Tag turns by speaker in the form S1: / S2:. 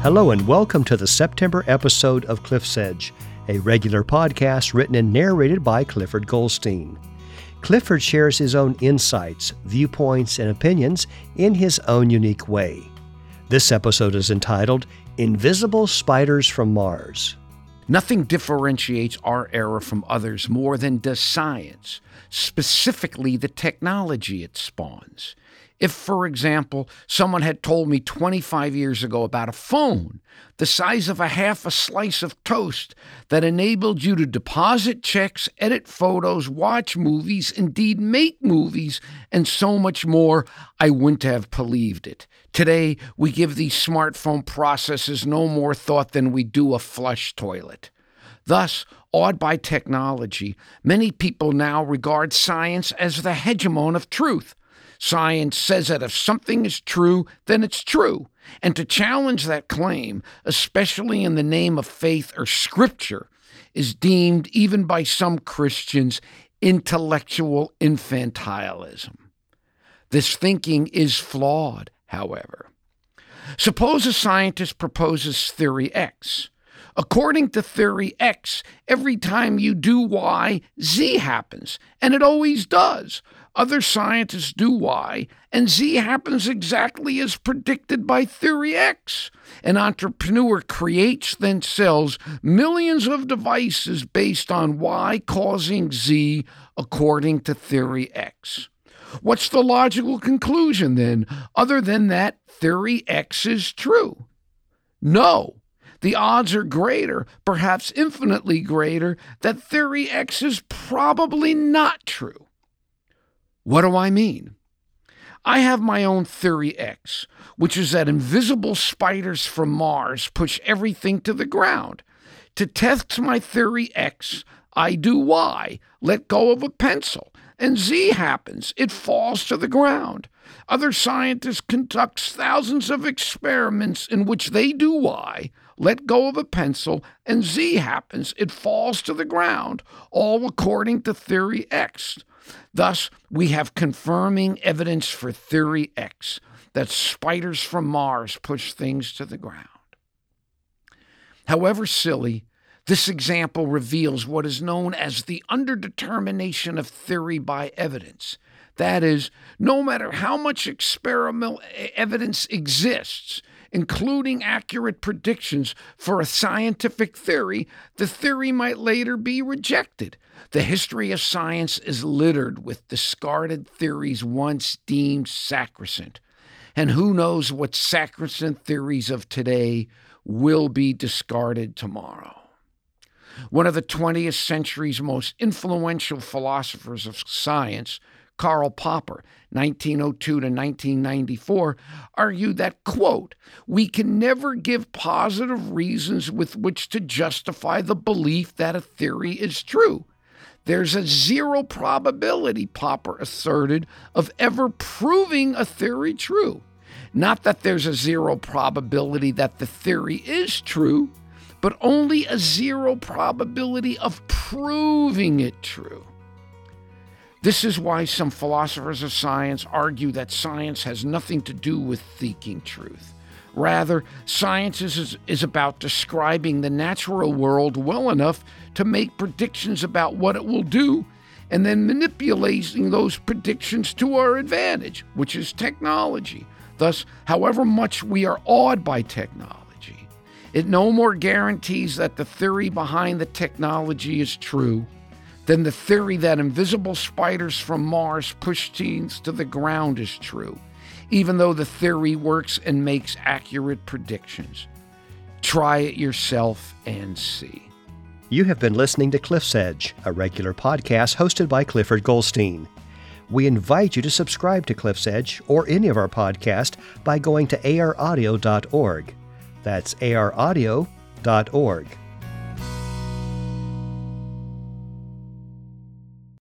S1: Hello and welcome to the September episode of Cliff's Edge, a regular podcast written and narrated by Clifford Goldstein. Clifford shares his own insights, viewpoints, and opinions in his own unique way. This episode is entitled Invisible Spiders from Mars.
S2: Nothing differentiates our era from others more than does science, specifically the technology it spawns. If, for example, someone had told me 25 years ago about a phone the size of half a slice of toast that enabled you to deposit checks, edit photos, watch movies, indeed make movies, and so much more, I wouldn't have believed it. Today, we give these smartphone processes no more thought than we do a flush toilet. Thus, awed by technology, many people now regard science as the hegemon of truth. Science says that if something is true, then it's true. And to challenge that claim, especially in the name of faith or scripture, is deemed, even by some Christians, intellectual infantilism. This thinking is flawed, however. Suppose a scientist proposes theory X. According to theory X, every time you do Y, Z happens, and it always does. Other scientists do Y, and Z happens exactly as predicted by theory X. An entrepreneur creates, then sells millions of devices based on Y causing Z according to theory X. What's the logical conclusion, then, other than that theory X is true? No. The odds are greater, perhaps infinitely greater, that theory X is probably not true. What do I mean? I have my own theory X, which is that invisible spiders from Mars push everything to the ground. To test my theory X, I do Y, let go of a pencil, and Z happens. It falls to the ground. Other scientists conduct thousands of experiments in which they do Y, let go of a pencil, and Z happens. It falls to the ground, all according to theory X. Thus, we have confirming evidence for theory X, that spiders from Mars push things to the ground. However silly, this example reveals what is known as the underdetermination of theory by evidence. That is, no matter how much experimental evidence exists, including accurate predictions for a scientific theory, the theory might later be rejected. The history of science is littered with discarded theories once deemed sacrosanct. And who knows what sacrosanct theories of today will be discarded tomorrow. One of the 20th century's most influential philosophers of science, Karl Popper, 1902 to 1994, argued that, quote, "We can never give positive reasons with which to justify the belief that a theory is true. There's a zero probability," Popper asserted, "of ever proving a theory true. Not that there's a zero probability that the theory is true, but only a zero probability of proving it true." This is why some philosophers of science argue that science has nothing to do with seeking truth. Rather, science is about describing the natural world well enough to make predictions about what it will do, and then manipulating those predictions to our advantage, which is technology. Thus, however much we are awed by technology, it no more guarantees that the theory behind the technology is true than the theory that invisible spiders from Mars push things to the ground is true, even though the theory works and makes accurate predictions. Try it yourself and see.
S1: You have been listening to Cliff's Edge, a regular podcast hosted by Clifford Goldstein. We invite you to subscribe to Cliff's Edge or any of our podcasts by going to araudio.org. That's araudio.org.